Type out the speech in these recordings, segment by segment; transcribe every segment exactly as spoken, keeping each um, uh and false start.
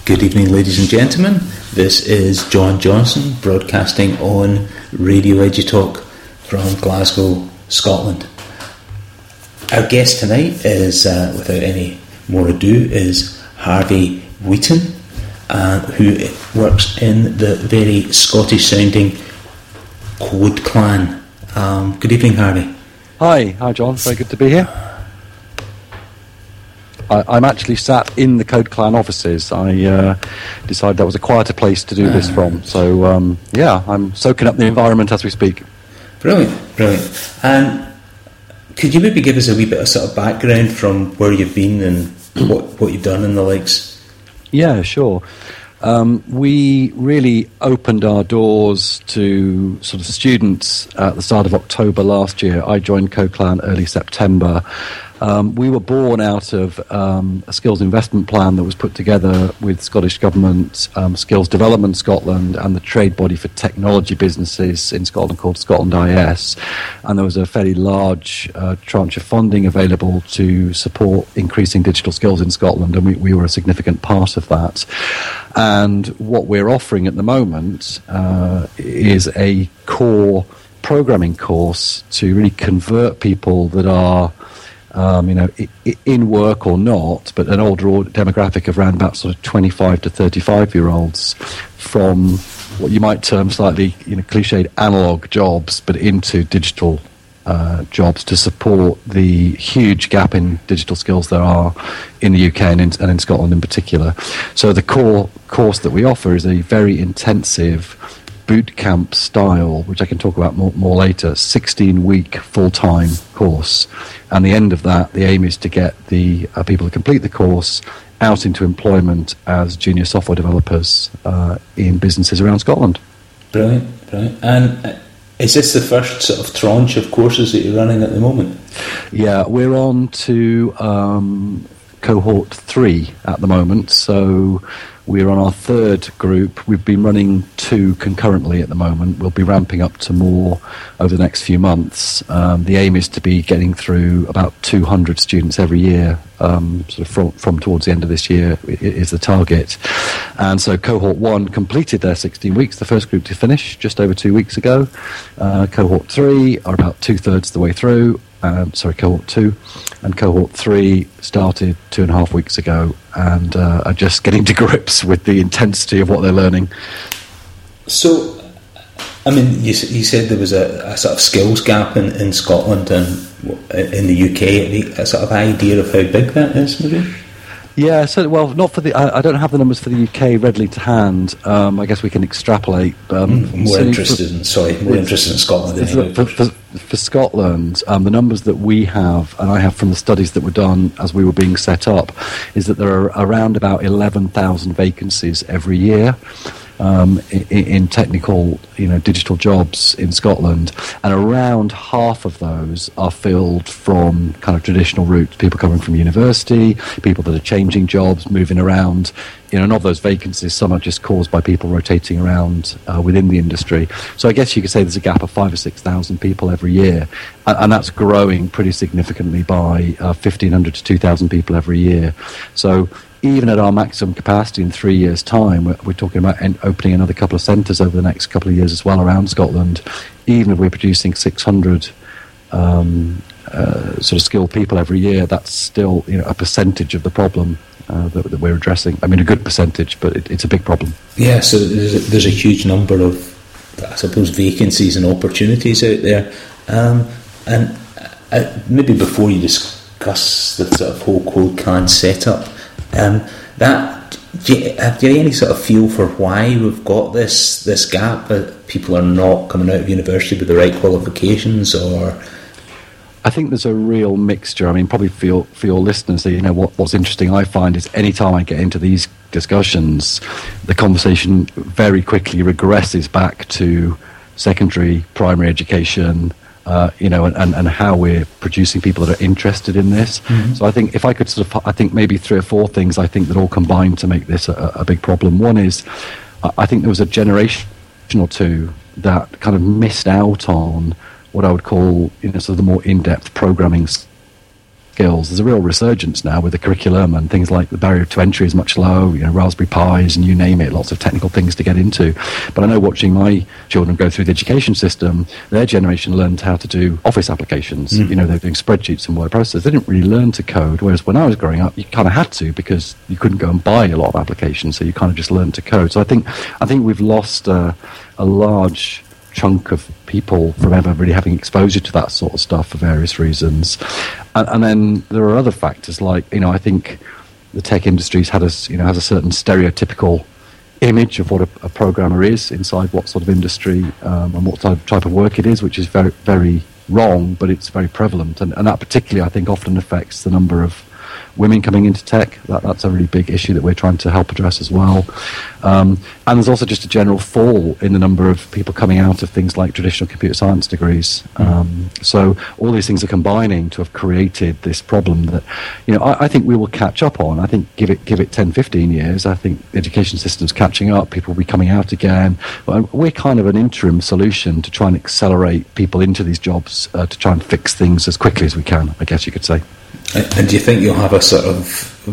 Good evening, ladies and gentlemen. This is John Johnson, broadcasting on Radio Edutalk from Glasgow, Scotland. Our guest tonight is, uh, without any more ado, is Harvey Wheaton, uh, who works in the very Scottish-sounding Code Clan. Um, good evening, Harvey. Hi, hi John, very good to be here. I, I'm actually sat in the Code Clan offices. I uh, decided that was a quieter place to do this from. So, um, yeah, I'm soaking up the environment as we speak. Brilliant, brilliant. And could you maybe give us a wee bit of sort of background from where you've been and what, what you've done and the likes? Yeah, sure. Um, we really opened our doors to sort of students at the start of October last year. I joined Code Clan early September. Um, we were born out of um, a skills investment plan that was put together with Scottish Government, um, Skills Development Scotland, and the trade body for technology businesses in Scotland called Scotland I S. And there was a fairly large uh, tranche of funding available to support increasing digital skills in Scotland, and we, we were a significant part of that. And what we're offering at the moment uh, is a core programming course to really convert people that are Um, you know, I- in work or not, but an older demographic of around about sort of twenty-five to thirty-five year olds from what you might term slightly, you know, cliched analog jobs, but into digital uh, jobs to support the huge gap in digital skills there are in the U K and in, and in Scotland in particular. So the core course that we offer is a very intensive boot camp style, which I can talk about more, more later, sixteen week full-time course. And the end of that, the aim is to get the uh, people who complete the course out into employment as junior software developers uh, in businesses around Scotland. Brilliant, brilliant. And is this the first sort of tranche of courses that you're running at the moment? Yeah, we're on to um, cohort three at the moment, so we're on our third group. We've been running two concurrently at the moment. We'll be ramping up to more over the next few months. Um, the aim is to be getting through about two hundred students every year, um, sort of from, from towards the end of this year is the target. And so cohort one completed their sixteen weeks, the first group to finish just over two weeks ago. Uh, cohort three are about two-thirds the way through. Um, sorry, cohort two, and cohort three started two and a half weeks ago and uh, are just getting to grips with the intensity of what they're learning. So, I mean, you, you said there was a, a sort of skills gap in, in Scotland and in the U K. A sort of idea of how big that is, maybe? Yeah, so, well, not for the, I, I don't have the numbers for the U K readily to hand. Um, I guess we can extrapolate. Um, mm, more interested for, in, sorry, more interested in Scotland. Anyway. For, for, for Scotland, um, the numbers that we have, and I have from the studies that were done as we were being set up, is that there are around about eleven thousand vacancies every year. Um, in, in technical, you know, digital jobs in Scotland, and around half of those are filled from kind of traditional routes. People coming from university, people that are changing jobs, moving around. You know, and of those vacancies, some are just caused by people rotating around uh, within the industry. So I guess you could say there's a gap of five or six thousand people every year, and, and that's growing pretty significantly by uh, fifteen hundred to two thousand people every year. So even at our maximum capacity in three years' time, we're, we're talking about en- opening another couple of centres over the next couple of years as well around Scotland. Even if we're producing six hundred um, uh, sort of skilled people every year, that's still, you know, a percentage of the problem uh, that, that we're addressing. I mean, a good percentage, but it, it's a big problem. Yeah, so there's a, there's a huge number of, I suppose, vacancies and opportunities out there. Um, and uh, maybe before you discuss the sort of whole Code Clan setup, Um, that do you, have you any sort of feel for why we've got this this gap? That people are not coming out of university with the right qualifications, or? I think there's a real mixture. I mean, probably for your, for your listeners, you know, what, what's interesting I find is any time I get into these discussions, the conversation very quickly regresses back to secondary, primary education. Uh, you know, and, and how we're producing people that are interested in this. Mm-hmm. So I think if I could sort of, I think maybe three or four things I think that all combine to make this a, a big problem. One is, I think there was a generation or two that kind of missed out on what I would call, you know, sort of the more in-depth programming skills. There's a real resurgence now with the curriculum and things like the barrier to entry is much low, you know, Raspberry Pis and you name it, lots of technical things to get into. But I know watching my children go through the education system, their generation learned how to do office applications. Mm. You know, they're doing spreadsheets and word processors. They didn't really learn to code, whereas when I was growing up, you kind of had to because you couldn't go and buy a lot of applications, so you kind of just learned to code. So I think I think we've lost uh, a large chunk of people from ever really having exposure to that sort of stuff for various reasons. And, and then there are other factors like, you know, I think the tech industry's had a, you know, has a certain stereotypical image of what a, a programmer is inside what sort of industry um, and what type, type of work it is, which is very, very wrong, but it's very prevalent. And, and that particularly, I think, often affects the number of women coming into tech. That, that's a really big issue that we're trying to help address as well. Um, and there's also just a general fall in the number of people coming out of things like traditional computer science degrees. Um, so all these things are combining to have created this problem that, you know, I, I think we will catch up on. I think give it give it ten, fifteen years, I think the education system's catching up, people will be coming out again. But we're kind of an interim solution to try and accelerate people into these jobs, uh, to try and fix things as quickly as we can, I guess you could say. And do you think you'll have a sort of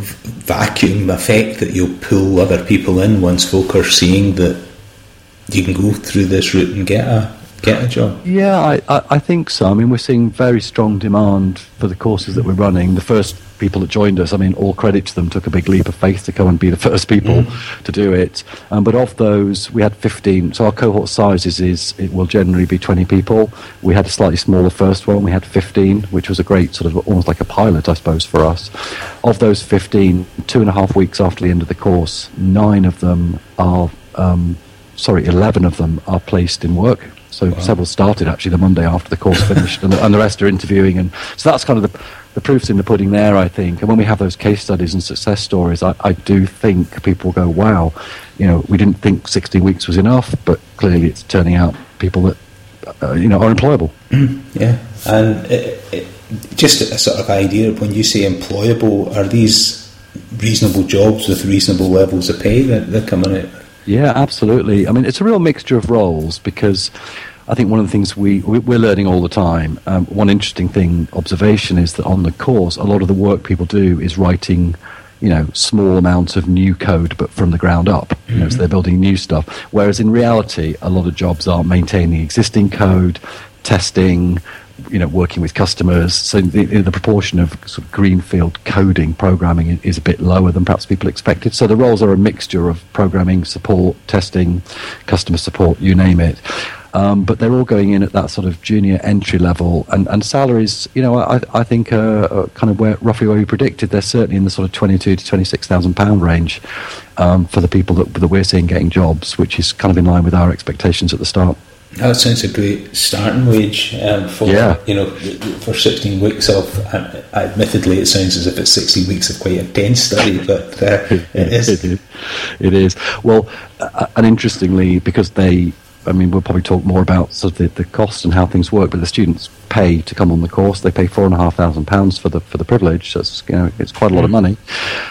vacuum effect that you'll pull other people in once folk are seeing that you can go through this route and get a get a job? Yeah, I, I, I think so. I mean, we're seeing very strong demand for the courses that we're running. The first people that joined us, I mean, all credit to them, took a big leap of faith to come and be the first people mm. to do it. Um, but of those, we had fifteen. So our cohort sizes is, it will generally be twenty people. We had a slightly smaller first one. We had fifteen, which was a great sort of almost like a pilot, I suppose, for us. Of those fifteen, two and a half weeks after the end of the course, nine of them are, um, sorry, eleven of them are placed in work. So wow. Several started actually the Monday after the course finished, and, the, and the rest are interviewing. And so that's kind of the, the proof's in the pudding there, I think. And when we have those case studies and success stories, I, I do think people go, wow, you know, we didn't think sixteen weeks was enough, but clearly it's turning out people that, uh, you know, are employable. Yeah, and it, it, just a sort of idea, when you say employable, are these reasonable jobs with reasonable levels of pay that they're coming out? Yeah, absolutely. I mean, it's a real mixture of roles because I think one of the things we, we're learning all the time, um, one interesting thing, observation, is that on the course, a lot of the work people do is writing, you know, small amounts of new code, but from the ground up. Mm-hmm. You know, so they're building new stuff. Whereas in reality, a lot of jobs are maintaining existing code, testing, you know, working with customers. So the, the proportion of sort of greenfield coding, programming is a bit lower than perhaps people expected. So the roles are a mixture of programming, support, testing, customer support, you name it. Um, but they're all going in at that sort of junior entry level, and, and salaries, you know, I, I think are, are kind of where, roughly where we predicted. They're certainly in the sort of twenty-two to twenty-six thousand pound range um, for the people that, that we're seeing getting jobs, which is kind of in line with our expectations at the start. That sounds a great starting wage um, for yeah. you know for sixteen weeks of. Uh, admittedly, it sounds as if it's sixteen weeks of quite a dense study, but uh, it, it is. It is. It is. Well, uh, and interestingly, because they, I mean, we'll probably talk more about sort of the, the cost and how things work, but the students pay to come on the course. They pay four and a half thousand pounds for the for the privilege. So it's, you know, it's quite a lot of money.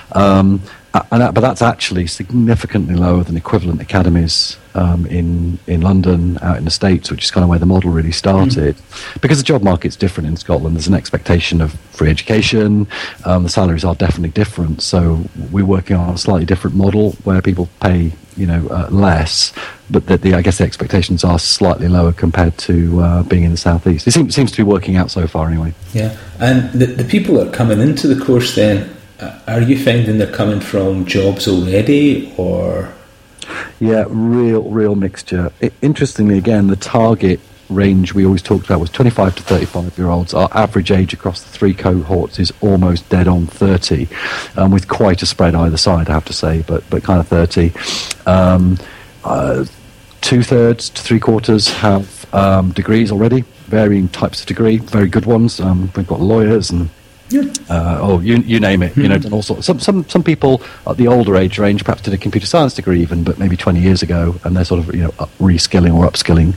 Um, And that, but that's actually significantly lower than equivalent academies um, in in London, out in the States, which is kind of where the model really started. Mm. Because the job market's different in Scotland. There's an expectation of free education. Um, the salaries are definitely different. So we're working on a slightly different model where people pay, you know, uh, less, but the, the I guess the expectations are slightly lower compared to uh, being in the southeast. It seems, seems to be working out so far, anyway. Yeah, and the the people that are coming into the course then. Are you finding they're coming from jobs already, or? Yeah, real, real mixture. I, interestingly, again, the target range we always talked about was twenty-five to thirty-five-year-olds. Our average age across the three cohorts is almost dead on thirty, um, with quite a spread either side, I have to say, but but kind of thirty. Um, uh, two-thirds to three-quarters have um, degrees already, varying types of degree, very good ones. Um, we've got lawyers and Yeah. Uh, oh, you you name it. You know, and also some some some people at the older age range perhaps did a computer science degree even, but maybe twenty years ago, and they're sort of you know up, reskilling or upskilling.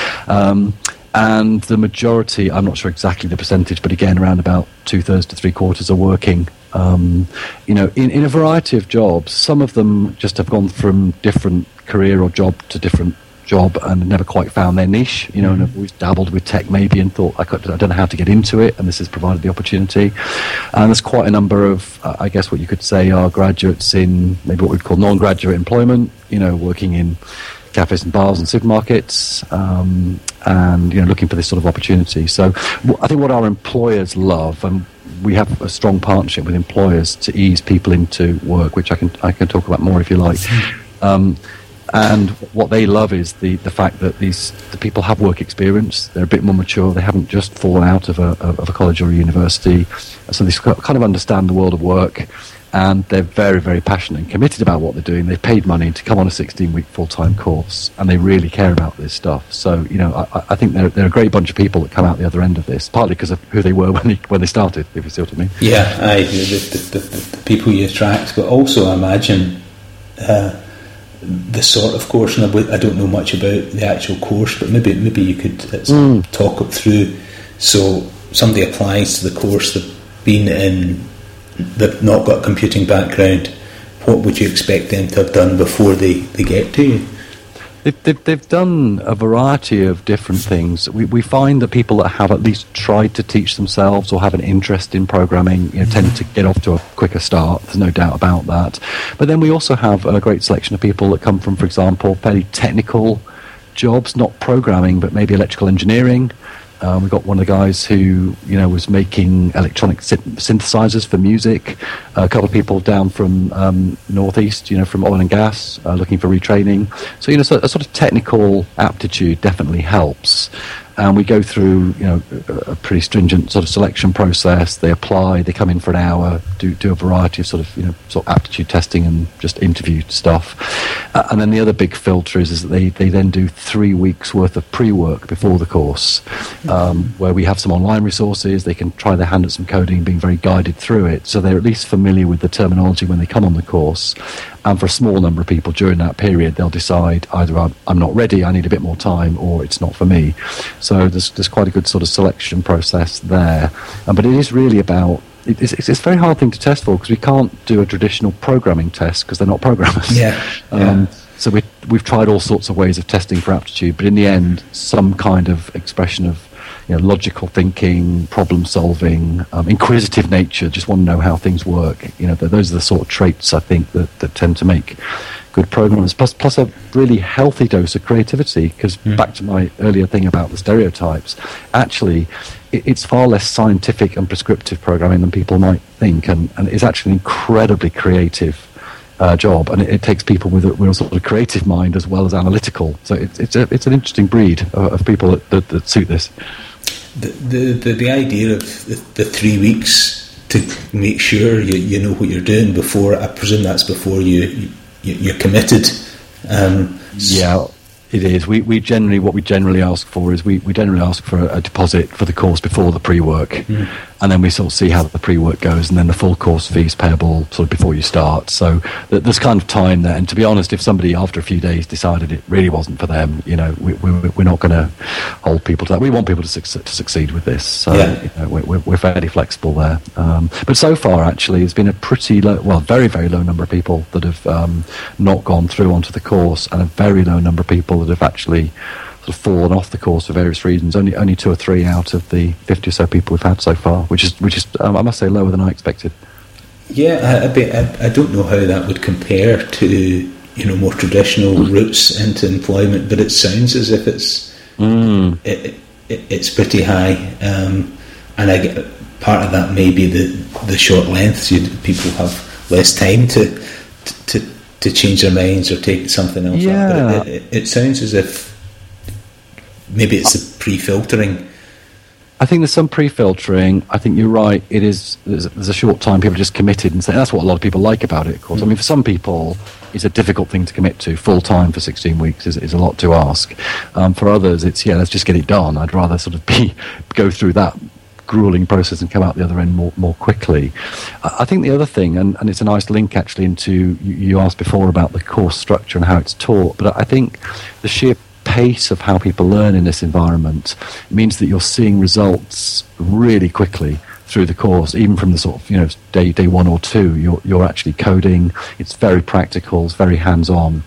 Um, and the majority, I'm not sure exactly the percentage, but again, around about two thirds to three quarters are working. Um, you know, in in a variety of jobs. Some of them just have gone from different career or job to different job and never quite found their niche, you know, mm-hmm. and have always dabbled with tech maybe and thought, I, could, I don't know how to get into it, and this has provided the opportunity. And there's quite a number of, uh, I guess what you could say are graduates in maybe what we'd call non-graduate employment, you know, working in cafes and bars and supermarkets, um, and, you know, looking for this sort of opportunity. So w- I think what our employers love, and we have a strong partnership with employers to ease people into work, which I can I can talk about more if you like. Um, and what they love is the, the fact that these the people have work experience. They're a bit more mature. They haven't just fallen out of a of a college or a university, so they kind of understand the world of work. And they're very, very passionate and committed about what they're doing. They've paid money to come on a sixteen-week full-time course, and they really care about this stuff. So, you know, I, I think they're, they're a great bunch of people that come out the other end of this, partly because of who they were when they, when they started, if you see what I mean. Yeah, I, the, the, the, the people you attract, but also I imagine uh, the sort of course, and I don't know much about the actual course, but maybe maybe you could uh, mm. talk it through. So somebody applies to the course, they've been in... they've not got a computing background, what would you expect them to have done before they, they get to you? They've, they've, they've done a variety of different things. We, we find that people that have at least tried to teach themselves or have an interest in programming, you know, tend to get off to a quicker start. There's no doubt about that. But then we also have a great selection of people that come from, for example, fairly technical jobs, not programming, but maybe electrical engineering. Um, we've got one of the guys who, you know, was making electronic synth- synthesizers for music. Uh, a couple of people down from um, Northeast, you know, from oil and gas, uh, looking for retraining. So, you know, so a sort of technical aptitude definitely helps. And we go through, you know, a pretty stringent sort of selection process. They apply, they come in for an hour, do do a variety of sort of, you know, sort of aptitude testing and just interview stuff. Uh, and then the other big filter is, is that they, they then do three weeks worth of pre-work before the course, um, where we have some online resources. They can try their hand at some coding, being very guided through it. So they're at least familiar with the terminology when they come on the course. And for a small number of people during that period, they'll decide either I'm, I'm not ready, I need a bit more time, or it's not for me. So there's there's quite a good sort of selection process there. Um, but it is really about, it, it's, it's a very hard thing to test for, because we can't do a traditional programming test because they're not programmers. Yeah. um, yeah. So we, we've tried all sorts of ways of testing for aptitude, but in the end, some kind of expression of, you know, logical thinking, problem solving, um, inquisitive nature, just want to know how things work. You know, those are the sort of traits I think that, that tend to make good programmers. Plus, plus a really healthy dose of creativity. Because mm. back to my earlier thing about the stereotypes, actually, it, it's far less scientific and prescriptive programming than people might think, and, and it's actually an incredibly creative Uh, job, and it, it takes people with a, with a sort of creative mind as well as analytical. So it, it's a, it's an interesting breed of, of people that, that, that suit this. The the, the, the idea of the, the three weeks to make sure you, you know what you're doing before, I presume that's before you, you you're committed. Um, yeah. It is. We we generally what we generally ask for is we, we generally ask for a, a deposit for the course before the pre-work, mm. and then we sort of see how the pre-work goes, and then the full course fee is payable sort of before you start. So th- there's kind of time there. And to be honest, if somebody after a few days decided it really wasn't for them, you know, we, we, we're not going to hold people to that. We want people to, su- to succeed with this. So yeah. you know, we're, we're fairly flexible there. Um, but so far, actually, it's been a pretty low, well, very very low number of people that have um, not gone through onto the course, and a very low number of people that have actually sort of fallen off the course for various reasons. Only only two or three out of the fifty or so people we've had so far, which is which is um, I must say lower than I expected. Yeah, I, I, I don't know how that would compare to, you know, more traditional routes into employment, but it sounds as if it's mm. it, it, it's pretty high, um, and I get part of that may be the the short length. So people have less time to to. to to change their minds or take something else yeah. up. But it, it, it sounds as if maybe it's the pre-filtering. I think there's some pre-filtering. I think you're right. It is. There's a, there's a short time people are just committed and say that's what a lot of people like about it. Of course, mm. I mean, for some people, it's a difficult thing to commit to. Full time for sixteen weeks is, is a lot to ask. Um, for others, it's yeah, let's just get it done. I'd rather sort of be go through that grueling process and come out the other end more more quickly. I think the other thing, and, and it's a nice link actually into, you, you asked before about the course structure and how it's taught, but I think the sheer pace of how people learn in this environment means that you're seeing results really quickly through the course, even from the sort of, you know, day day one or two, you're you're actually coding. It's very practical, it's very hands-on.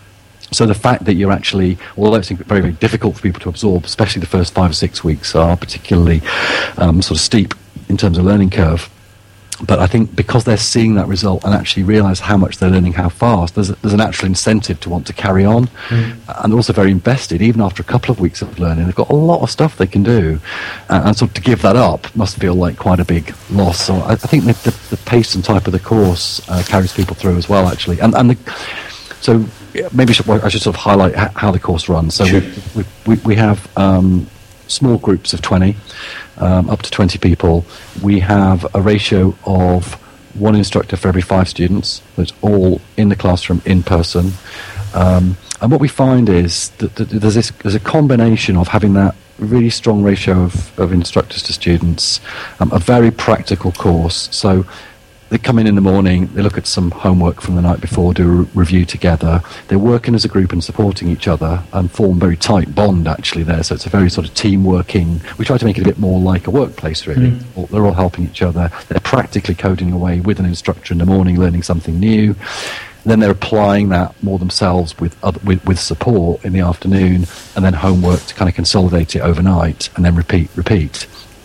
So the fact that you're actually, although it's very, very difficult for people to absorb, especially the first five or six weeks are particularly um, sort of steep in terms of learning curve. But I think because they're seeing that result and actually realise how much they're learning, how fast, there's, a, there's an actual incentive to want to carry on. Mm. And they're also very invested. Even after a couple of weeks of learning, they've got a lot of stuff they can do. Uh, and so to give that up must feel like quite a big loss. So I, I think the, the, the pace and type of the course uh, carries people through as well, actually. And, and the, so maybe I should sort of highlight how the course runs. So sure. we, we, we have um, small groups of twenty. Um, up to twenty people. We have a ratio of one instructor for every five students. It's all in the classroom, in person. Um, and what we find is that, that there's, this, there's a combination of having that really strong ratio of, of instructors to students, um, a very practical course. So they come in in the morning, they look at some homework from the night before, do a re- review together. They're working as a group and supporting each other and form a very tight bond actually there. So it's a very sort of team working. We try to make it a bit more like a workplace really. Mm. They're all helping each other. They're practically coding away with an instructor in the morning, learning something new. Then they're applying that more themselves with, other, with with support in the afternoon, and then homework to kind of consolidate it overnight, and then repeat, repeat.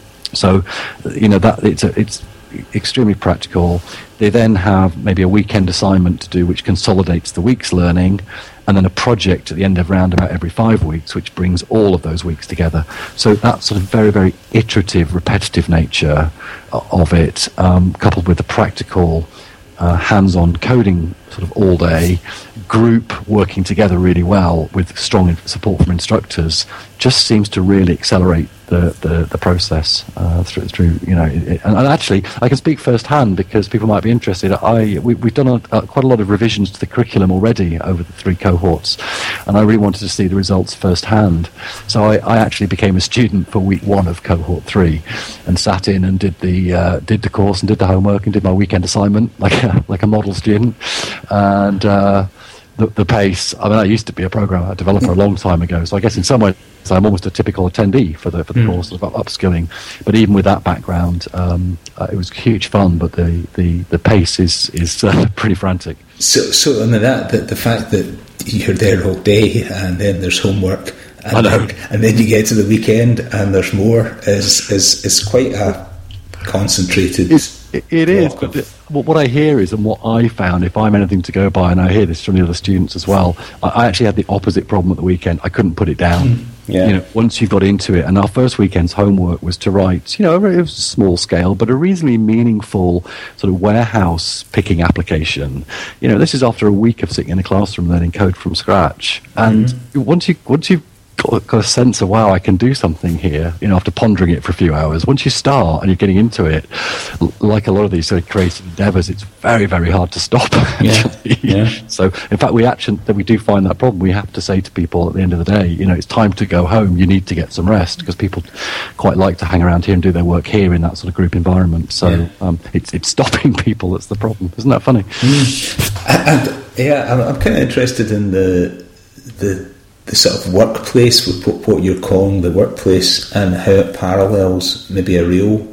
So, you know, that it's a, it's extremely practical. They then have maybe a weekend assignment to do which consolidates the week's learning, and then a project at the end of round about every five weeks which brings all of those weeks together. So that sort of very, very iterative, repetitive nature of it, um, coupled with the practical uh, hands-on coding sort of all day, group working together really well with strong support from instructors, just seems to really accelerate the, the, the process uh, through, through you know, it, and, and actually I can speak firsthand because people might be interested. I we, we've done a, a, quite a lot of revisions to the curriculum already over the three cohorts, and I really wanted to see the results firsthand. So I, I actually became a student for week one of cohort three, and sat in and did the uh, did the course and did the homework and did my weekend assignment like a, like a model student, and. Uh, The, the pace. I mean, I used to be a programmer, a developer a long time ago, so I guess in some ways I'm almost a typical attendee for the for the mm. course of upskilling. But even with that background, um, uh, it was huge fun. But the, the, the pace is is uh, pretty frantic. So, so and that the, the fact that you're there all day and then there's homework, and, and then you get to the weekend and there's more is is is quite a concentrated. It's, It, it is, but the, what I hear is, and what I found, if I'm anything to go by, and I hear this from the other students as well, I, I actually had the opposite problem at the weekend. I couldn't put it down. Mm, yeah. You know, once you got into it, and our first weekend's homework was to write, you know, it was a small scale, but a reasonably meaningful sort of warehouse picking application. You know, this is after a week of sitting in a classroom learning code from scratch, and mm. once you once you Got, got a sense of, wow, I can do something here, you know, after pondering it for a few hours. Once you start and you're getting into it, l- like a lot of these sort of creative endeavours, it's very, very hard to stop. Yeah. yeah. So, in fact, we actually, that we do find that problem. We have to say to people at the end of the day, you know, it's time to go home. You need to get some rest, because people quite like to hang around here and do their work here in that sort of group environment. So, yeah. um, it's it's stopping people that's the problem. Isn't that funny? Mm. And, and, yeah, I'm, I'm kind of interested in the the. the sort of workplace, with what you're calling the workplace, and how it parallels maybe a real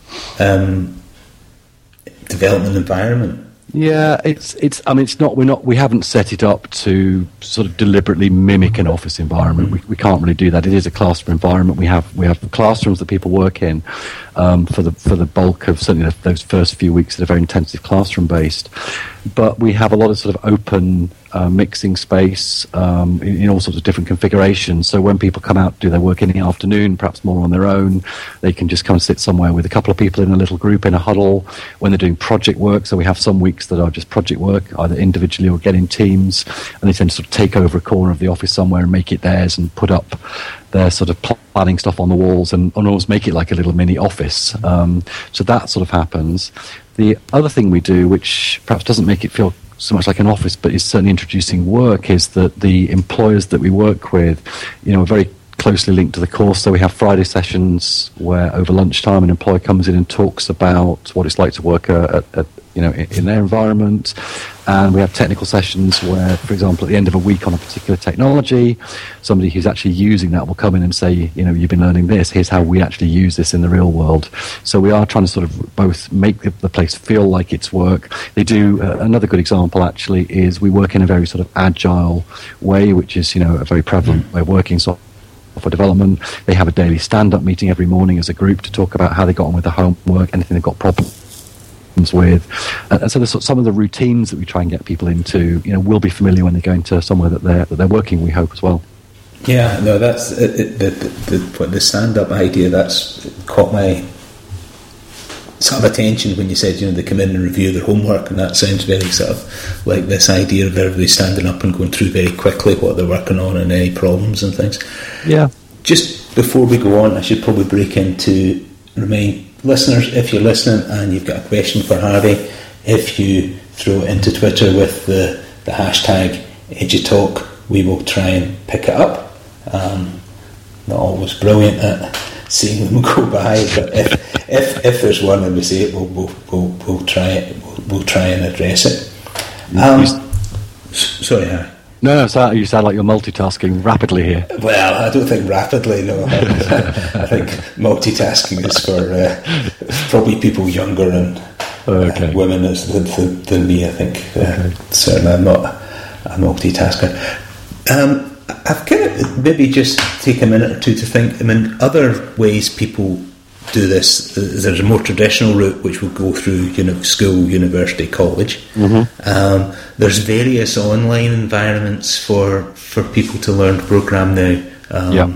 um, development environment. Yeah, it's it's. I mean, it's not. We're not. We haven't set it up to sort of deliberately mimic an office environment. We we can't really do that. It is a classroom environment. We have we have classrooms that people work in um, for the for the bulk of certainly those first few weeks that are very intensive classroom based. But we have a lot of sort of open uh, mixing space um, in, in all sorts of different configurations. So when people come out to do their work in the afternoon, perhaps more on their own, they can just come and sit somewhere with a couple of people in a little group in a huddle. When they're doing project work, so we have some weeks that are just project work, either individually or get in teams, and they tend to sort of take over a corner of the office somewhere and make it theirs and put up their sort of planning stuff on the walls and, and almost make it like a little mini office. Um, so that sort of happens. The other thing we do, which perhaps doesn't make it feel so much like an office, but is certainly introducing work, is that the employers that we work with, you know, are very closely linked to the course. So we have Friday sessions where over lunchtime an employer comes in and talks about what it's like to work at, at, you know, in, in their environment. And we have technical sessions where, for example, at the end of a week on a particular technology, somebody who's actually using that will come in and say, you know, you've been learning this, here's how we actually use this in the real world. So we are trying to sort of both make the, the place feel like it's work. They do, uh, another good example actually is we work in a very sort of agile way, which is, you know, a very prevalent mm. way of working. So for development, they have a daily stand-up meeting every morning as a group to talk about how they got on with the homework, anything they've got problems with, and so there's some of the routines that we try and get people into, you know, will be familiar when they go into somewhere that they're that they're working, we hope, as well. Yeah, no, that's it, it, the the, the, the stand-up idea. That's caught my sort of attention when you said, you know, they come in and review their homework, and that sounds very sort of like this idea of everybody standing up and going through very quickly what they're working on and any problems and things. Yeah. Just before we go on, I should probably break into remind listeners, if you're listening and you've got a question for Harvey, if you throw it into Twitter with the, the hashtag EduTalk, we will try and pick it up. Um, not always brilliant at seeing them go by, but if if, if there's one and we see it, we'll we'll, we'll, we'll try it. We'll, we'll try and address it. Um, sorry, Harry. No, no, so you sound like you're multitasking rapidly here. Well, I don't think rapidly, no. I think multitasking is for uh, probably people younger and okay. uh, women as, than, than me, I think. Uh, okay. Certainly I'm not a multitasker. Um, I've kind of maybe just take a minute or two to think, I mean, other ways people do this, there's a more traditional route which will go through, you know, school, university, college. Mm-hmm. Um, there's various online environments for for people to learn to program now. Um, yeah.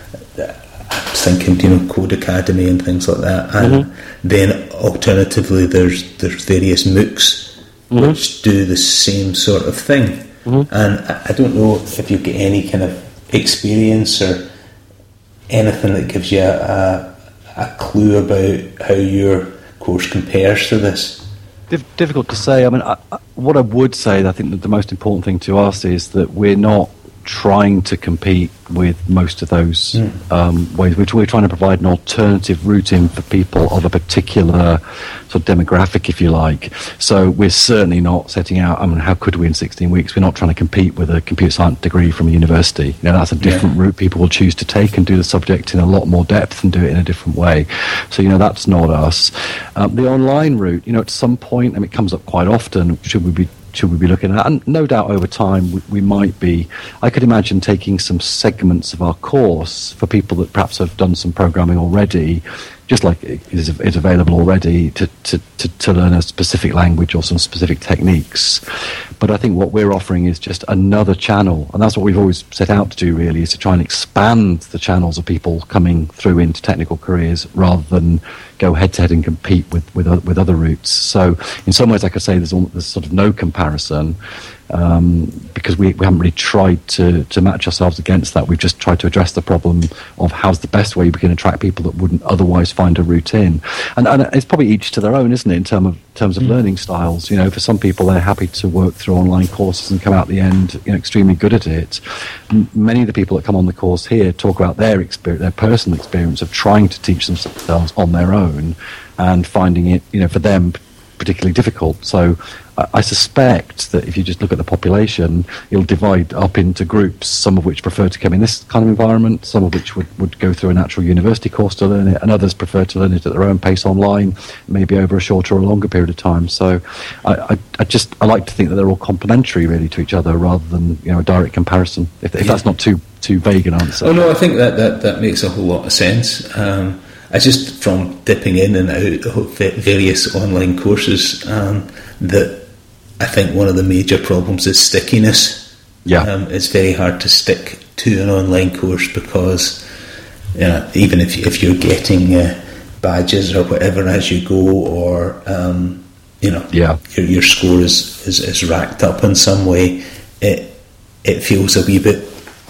I was thinking, you know, Code Academy and things like that. And mm-hmm. then alternatively, there's there's various MOOCs mm-hmm. which do the same sort of thing. Mm-hmm. And I, I don't know if you get any kind of experience or anything that gives you a, a a clue about how your course compares to this? Dif- difficult to say. I mean, I, I, what I would say, I think that the most important thing to us is that we're not trying to compete with most of those mm. um, ways. We're, we're trying to provide an alternative route in for people of a particular sort of demographic, if you like. So we're certainly not setting out, I mean, how could we in sixteen weeks? We're not trying to compete with a computer science degree from a university. You know, that's a different yeah. route people will choose to take and do the subject in a lot more depth and do it in a different way. So, you know, that's not us. Um, the online route, you know, at some point, I mean, it comes up quite often, should we be should we be looking at? And no doubt over time we, we might be. I could imagine taking some segments of our course for people that perhaps have done some programming already, just like it is, is available already, to, to, to, to learn a specific language or some specific techniques. But I think what we're offering is just another channel, and that's what we've always set out to do, really, is to try and expand the channels of people coming through into technical careers rather than go head-to-head and compete with, with, with other routes. So in some ways I could say there's, almost, there's sort of no comparison, um, because we, we haven't really tried to, to match ourselves against that. We've just tried to address the problem of how's the best way we can attract people that wouldn't otherwise find a route in. And, and it's probably each to their own, isn't it, in terms of, terms of mm. learning styles. You know, for some people, they're happy to work through online courses and come out the end, you know, extremely good at it. M- many of the people that come on the course here talk about their experience, their personal experience of trying to teach themselves on their own and finding it, you know, for them particularly difficult. So I, I suspect that if you just look at the population, it'll divide up into groups, some of which prefer to come in this kind of environment, some of which would, would go through a natural university course to learn it, and others prefer to learn it at their own pace online, maybe over a shorter or longer period of time. So I, I, I just I like to think that they're all complementary really to each other rather than, you know, a direct comparison, if, if yeah. that's not too too vague an answer. Oh no, I think that, that, that makes a whole lot of sense. Um, I just, from dipping in and out of various online courses, um, that I think one of the major problems is stickiness. Yeah. Um, it's very hard to stick to an online course because, you know, even if, if you're getting uh, badges or whatever as you go, or, um, you know, yeah. your, your score is, is, is racked up in some way, it, it feels a wee bit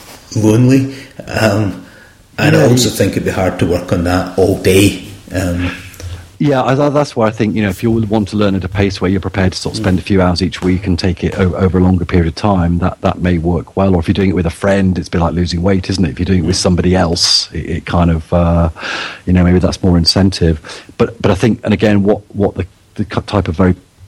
lonely. Um And yeah, I also think it'd be hard to work on that all day. Um, yeah, I, that's why I think, you know, if you want to learn at a pace where you're prepared to sort of spend a few hours each week and take it o- over a longer period of time, that, that may work well. Or if you're doing it with a friend, it's a bit like losing weight, isn't it? If you're doing it with somebody else, it, it kind of, uh, you know, maybe that's more incentive. But but I think, and again, what, what the, the type of very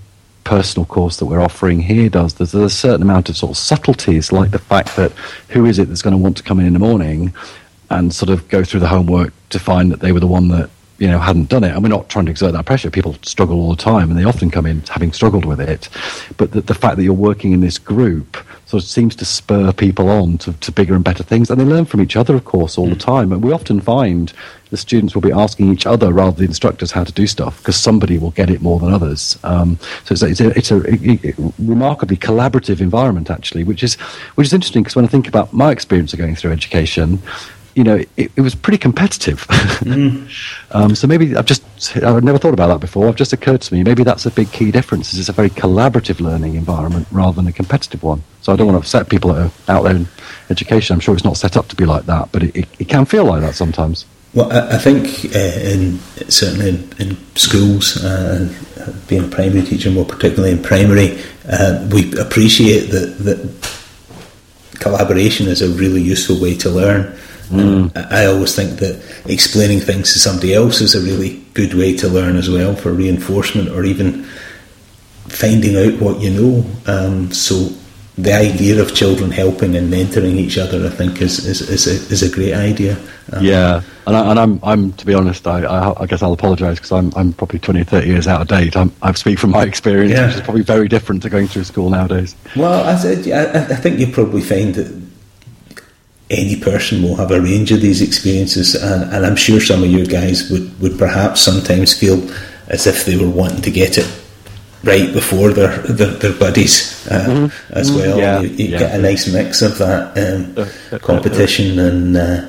personal course that we're offering here does. There's a certain amount of sort of subtleties, like the fact that who is it that's going to want to come in in the morning and sort of go through the homework to find that they were the one that, you know, hadn't done it. And we're not trying to exert that pressure. People struggle all the time, and they often come in having struggled with it. But the, the fact that you're working in this group sort of seems to spur people on to, to bigger and better things. And they learn from each other, of course, all the time. And we often find the students will be asking each other rather than the instructors how to do stuff, because somebody will get it more than others. Um, so it's a, it's a, it's a, a, a remarkably collaborative environment, actually, which is which is interesting, because when I think about my experience of going through education, you know, it, it was pretty competitive. Mm. um, so maybe I've just, I've never thought about that before. It's just occurred to me, maybe that's a big key difference, is it's a very collaborative learning environment rather than a competitive one. So I don't want to upset people that are out there in education. I'm sure it's not set up to be like that, but it, it, it can feel like that sometimes. Well, I, I think uh, in certainly in, in schools, uh, being a primary teacher, more particularly in primary, uh, we appreciate that, that collaboration is a really useful way to learn. Mm. I always think that explaining things to somebody else is a really good way to learn as well, for reinforcement, or even finding out what you know. Um, so the idea of children helping and mentoring each other, I think, is is, is, a, is a great idea. Um, yeah, and, I, and I'm I'm to be honest, I I, I guess I'll apologise, because I'm I'm probably twenty or thirty years out of date. I'm, I speak from my experience, yeah. which is probably very different to going through school nowadays. Well, I, I, I think you probably find that any person will have a range of these experiences, and, and I'm sure some of you guys would, would perhaps sometimes feel as if they were wanting to get it right before their their, their buddies uh, mm-hmm. as well. Yeah, you you yeah. get a nice mix of that um, competition and uh,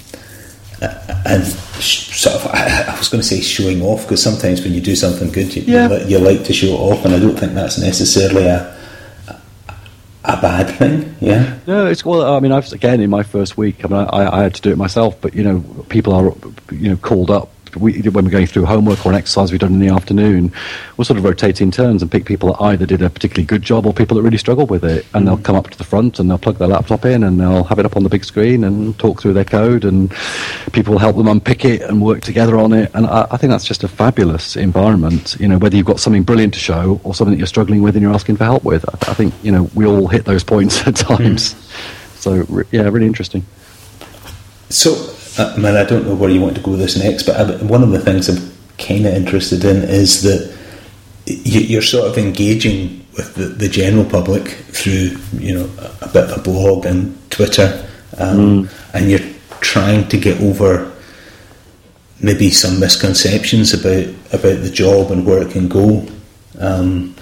and sh- sort of, I, I was going to say showing off, because sometimes when you do something good, you, yeah. you, li- you like to show it off, and I don't think that's necessarily a a bad thing. Yeah. No, it's well. I mean, I've again in my first week. I mean, I, I had to do it myself, but you know, people are you know called up. We, when we're going through homework or an exercise we've done in the afternoon, we'll sort of rotate in turns and pick people that either did a particularly good job or people that really struggled with it, and mm. they'll come up to the front and they'll plug their laptop in and they'll have it up on the big screen and talk through their code, and people will help them unpick it and work together on it. And I, I think that's just a fabulous environment. You know, whether you've got something brilliant to show or something that you're struggling with and you're asking for help with, I, I think you know we all hit those points at times. Mm. So yeah, really interesting. So. I mean, I don't know where you want to go with this next, but I, one of the things I'm kind of interested in is that you, you're sort of engaging with the, the general public through, you know, a, a bit of a blog and Twitter, um, mm. and you're trying to get over maybe some misconceptions about about the job and where it can go. Um,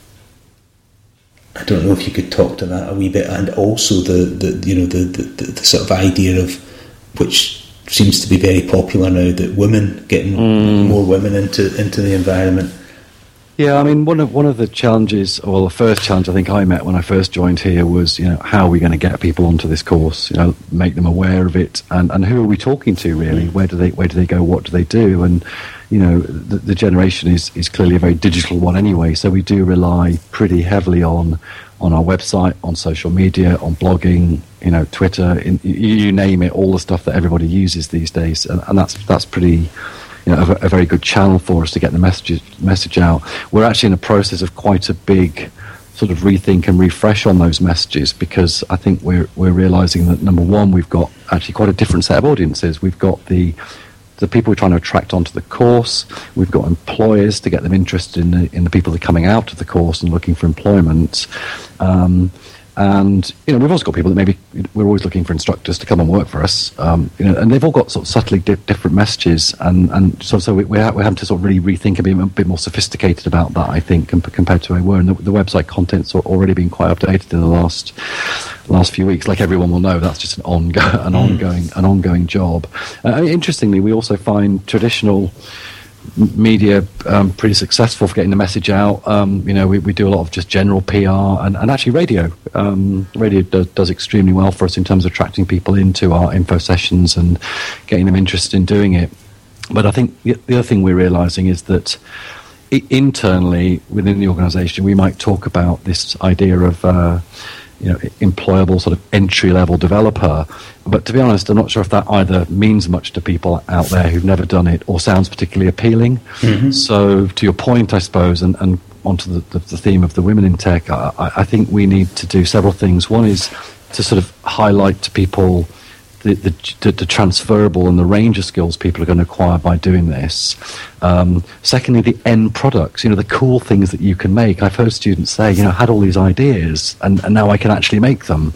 I don't know if you could talk to that a wee bit, and also the, the you know the, the, the sort of idea of, which seems to be very popular now, that women, getting mm. more women into into the environment. Yeah, I mean, one of one of the challenges, or the first challenge I think I met when I first joined here was, you know, how are we going to get people onto this course? You know, make them aware of it, and, and who are we talking to really? Where do they where do they go? What do they do? And you know, the, the generation is is clearly a very digital one anyway, so we do rely pretty heavily on. on our website, on social media, on blogging, you know, Twitter, in, you, you name it, all the stuff that everybody uses these days, and, and that's that's pretty, you know, a, a very good channel for us to get the message message out. We're actually in the process of quite a big sort of rethink and refresh on those messages, because I think we're we're realising that, number one, we've got actually quite a different set of audiences. We've got the the people we're trying to attract onto the course. We've got employers to get them interested in the, in the people that are coming out of the course and looking for employment. Um, and, you know, we've also got people that maybe we're always looking for instructors to come and work for us. Um, you know, and they've all got sort of subtly di- different messages. And, and so, so we, we're, we're having to sort of really rethink and be a bit more sophisticated about that, I think, comp- compared to where we were. And the, the website content's already been quite updated in the last last few weeks. Like everyone will know, that's just an, ongo- an mm. ongoing an ongoing job. Uh, interestingly, we also find traditional media um, pretty successful for getting the message out. Um, you know, we, we do a lot of just general P R, and, and actually radio. Um, radio do, does extremely well for us in terms of attracting people into our info sessions and getting them interested in doing it. But I think the, the other thing we're realising is that I- internally within the organisation, we might talk about this idea of uh, you know, employable sort of entry-level developer. But to be honest, I'm not sure if that either means much to people out there who've never done it or sounds particularly appealing. Mm-hmm. So to your point, I suppose, and, and onto the, the, the theme of the women in tech, I, I think we need to do several things. One is to sort of highlight to people the, the, the transferable and the range of skills people are going to acquire by doing this. Um, secondly, the end products, you know, the cool things that you can make. I've heard students say, you know, I had all these ideas and, and now I can actually make them.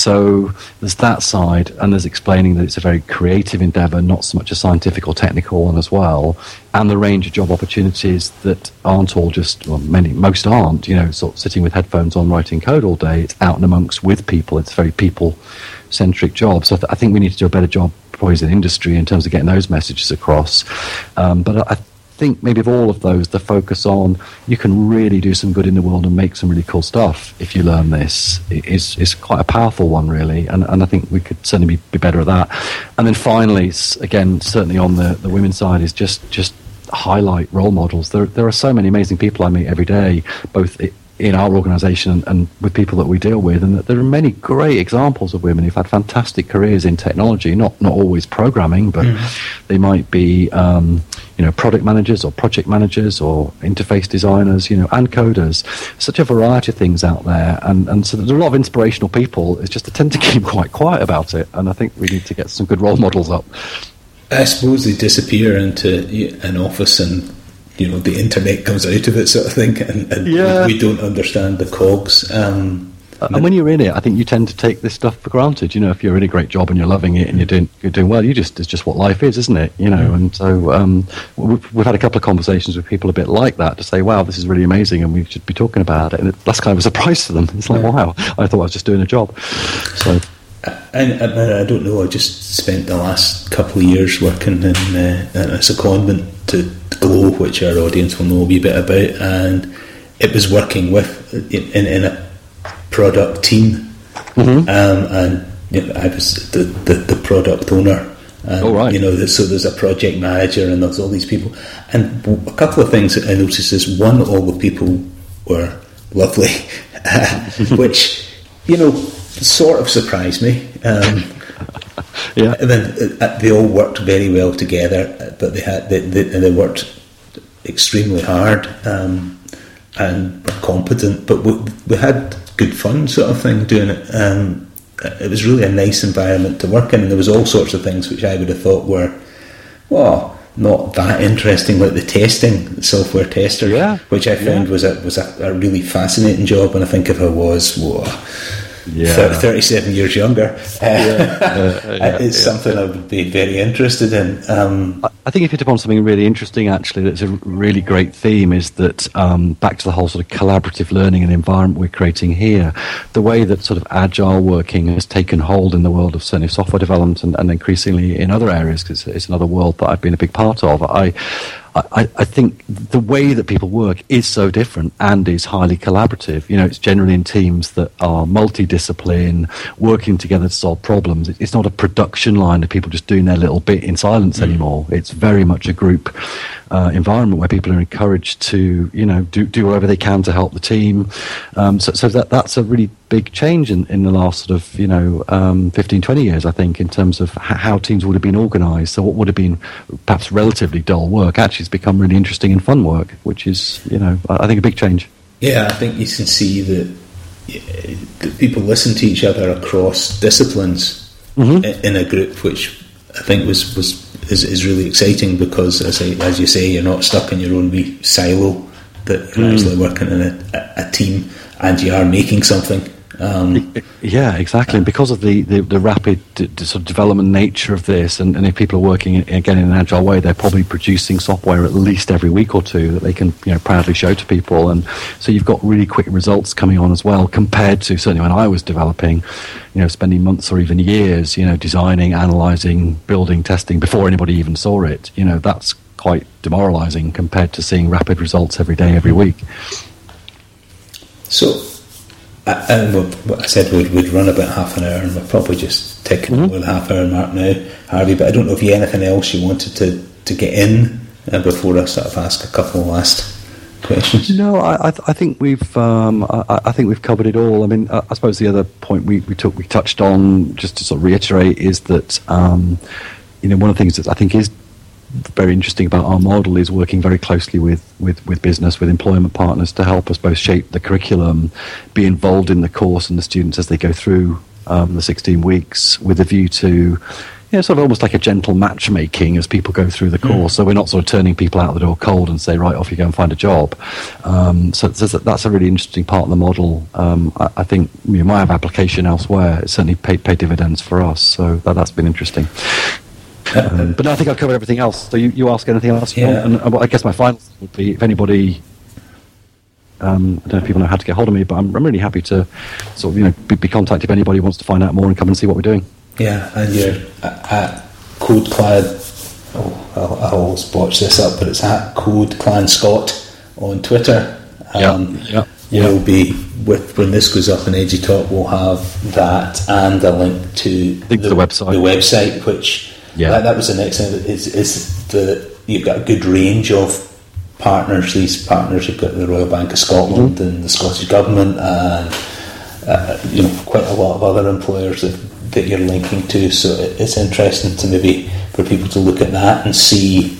So there's that side, and there's explaining that it's a very creative endeavour, not so much a scientific or technical one as well, and the range of job opportunities that aren't all just, well, many, most aren't, you know, sort of sitting with headphones on writing code all day. It's out and amongst with people. It's a very people-centric job. So I, th- I think we need to do a better job probably as an industry in terms of getting those messages across. Um, but I think maybe of all of those, the focus on you can really do some good in the world and make some really cool stuff if you learn this is is quite a powerful one, really. And, and I think we could certainly be, be better at that. And then finally, again, certainly on the, the women's side, is just just highlight role models. There there are so many amazing people I meet every day, both in our organisation and, and with people that we deal with, and that there are many great examples of women who've had fantastic careers in technology, not not always programming, but mm. they might be um, you know, product managers or project managers or interface designers, you know, and coders. Such a variety of things out there, and, and so there's a lot of inspirational people. It's just they tend to keep quite quiet about it, and I think we need to get some good role models up. I suppose they disappear into an office and, you know, the internet comes out of it, sort of thing, and, and yeah. we, we don't understand the cogs. Um, and when you're in it, I think you tend to take this stuff for granted. You know, if you're in a great job and you're loving it and you're doing you're doing well, you just it's just what life is, isn't it? You know, mm. and so um, we've, we've had a couple of conversations with people a bit like that to say, "Wow, this is really amazing," and we should be talking about it. And it, that's kind of a surprise to them. It's like, yeah. "Wow, I thought I was just doing a job." So. And, and I don't know, I just spent the last couple of years working in, uh, in a secondment to Glow, which our audience will know a wee bit about, and it was working with in, in a product team, mm-hmm. um, and you know, I was the, the, the product owner. And, oh, right. You know, so there's a project manager and there's all these people. And a couple of things that I noticed is, one, all the people were lovely, which, you know, sort of surprised me. Um, yeah. And then uh, they all worked very well together, but they had they, they, they worked extremely hard um, and were competent. But we, we had good fun, sort of thing, doing it. Um, it was really a nice environment to work in, and there was all sorts of things which I would have thought were, well, not that interesting, like the testing, the software tester, yeah. which I found yeah. was a was a, a really fascinating job. And I think if I was, whoa. Yeah. thirty-seven years younger, uh, yeah. Uh, yeah, it's yeah. something I would be very interested in. Um, I think if you hit upon something really interesting, actually, that's a really great theme, is that um, back to the whole sort of collaborative learning and environment we're creating here, the way that sort of agile working has taken hold in the world of certainly software development and, and increasingly in other areas, because it's another world that I've been a big part of. I I, I think the way that people work is so different and is highly collaborative. You know, it's generally in teams that are multidiscipline, working together to solve problems. It's not a production line of people just doing their little bit in silence mm. anymore. It's very much a group uh, environment where people are encouraged to, you know, do, do whatever they can to help the team. Um, so so that that's a really big change in, in the last sort of, you know, um, fifteen, twenty years, I think, in terms of h- how teams would have been organised. So what would have been perhaps relatively dull work actually has become really interesting and fun work, which is, you know, I think a big change. Yeah, I think you can see that, that people listen to each other across disciplines mm-hmm. in a group, which I think was, was is, is really exciting, because, as, I, as you say, you're not stuck in your own wee silo, that you're mm. actually working in a, a, a team and you are making something. Um, yeah, exactly. And because of the, the, the rapid d- d- sort of development nature of this, and, and if people are working in, again in an agile way, they're probably producing software at least every week or two that they can, you know, proudly show to people. And so you've got really quick results coming on as well, compared to certainly when I was developing, you know, spending months or even years, you know, designing, analysing, building, testing before anybody even saw it. You know, that's quite demoralising compared to seeing rapid results every day, every week. So, and what I said we'd, we'd run about half an hour, and we're probably just taking mm-hmm. over the half hour mark now, Harvey. But I don't know if you had anything else you wanted to, to get in uh, before I sort of ask a couple of last questions. No, I, I, th- I think we've um, I, I think we've covered it all. I mean, I, I suppose the other point we, we took we touched on, just to sort of reiterate, is that um, you know, one of the things that I think is very interesting about our model is working very closely with, with, with business, with employment partners to help us both shape the curriculum, be involved in the course and the students as they go through um, the sixteen weeks, with a view to, yeah, sort of almost like a gentle matchmaking as people go through the course. Mm. So we're not sort of turning people out the door cold and say, right, off you go and find a job. Um, so, so that's a really interesting part of the model. Um, I, I think you know, might have application elsewhere. It's certainly paid, paid dividends for us. So that, that's been interesting. Um, but no, I think I've covered everything else. So you, you ask anything else? Yeah. And, and I guess my final would be, if anybody... Um, I don't know if people know how to get hold of me, but I'm, I'm really happy to sort of, you know, be, be contacted if anybody wants to find out more and come and see what we're doing. Yeah, and you're at CodeClan. Oh, I'll, I'll botch this up, but it's at CodeClan Scott on Twitter. Um, yeah, yeah, we'll be with when this goes up in EduTalk. We'll have that and a link to the, the website. The website, which yeah, that, that was the next thing. Is is the you've got a good range of partners. These partners, you've got the Royal Bank of Scotland mm-hmm. and the Scottish Government, and uh, you know quite a lot of other employers that, that you're linking to. So it, it's interesting to maybe for people to look at that and see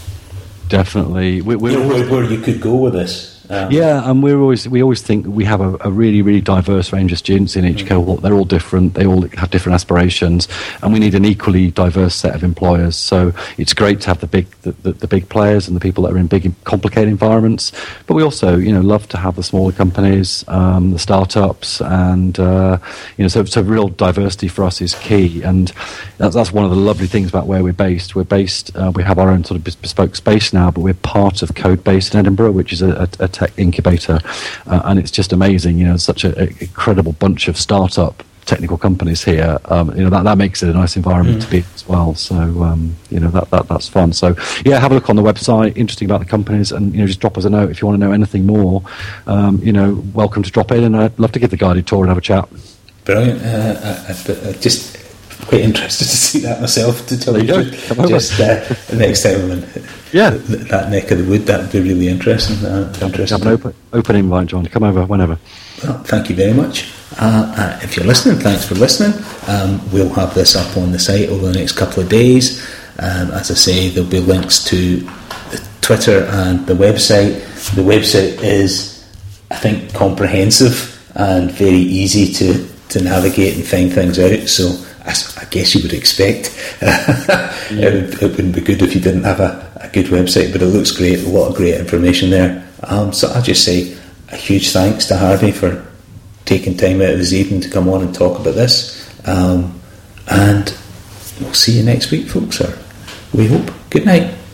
definitely we, we're you know, where, where you could go with this. Um, yeah, and we're always we always think we have a, a really really diverse range of students in each mm-hmm. cohort. They're all different. They all have different aspirations, and we need an equally diverse set of employers. So it's great to have the big the, the, the big players and the people that are in big complicated environments. But we also you know love to have the smaller companies, um, the startups, and uh, you know so so real diversity for us is key. And that's, that's one of the lovely things about where we're based. We're based. Uh, we have our own sort of bespoke space now, but we're part of Codebase in Edinburgh, which is a, a, a tech incubator, uh, and it's just amazing. You know, such an incredible bunch of startup technical companies here. Um, you know that, that makes it a nice environment mm. to be as well. So um, you know that, that that's fun. So yeah, have a look on the website. Interesting about the companies, and you know just drop us a note if you want to know anything more. Um, you know, welcome to drop in, and I'd love to give the guided tour and have a chat. Brilliant. Uh, I, I, I just quite interested to see that myself. To tell there you, you go. just uh, the next time I'm in yeah that neck of the wood, that'd be really interesting. Uh, interesting. Have an open open invite, John. Come over whenever. Well, thank you very much. Uh, uh, if you're listening, thanks for listening. Um, we'll have this up on the site over the next couple of days. Um, as I say, there'll be links to the Twitter and the website. The website is, I think, comprehensive and very easy to, to navigate and find things out. So I, I guess you would expect yeah. it, would, it wouldn't be good if you didn't have a, a good website, but it looks great. A lot of great information there. Um, so I'll just say a huge thanks to Harvey for taking time out of his evening to come on and talk about this. Um, and we'll see you next week, folks, or we hope. Good night.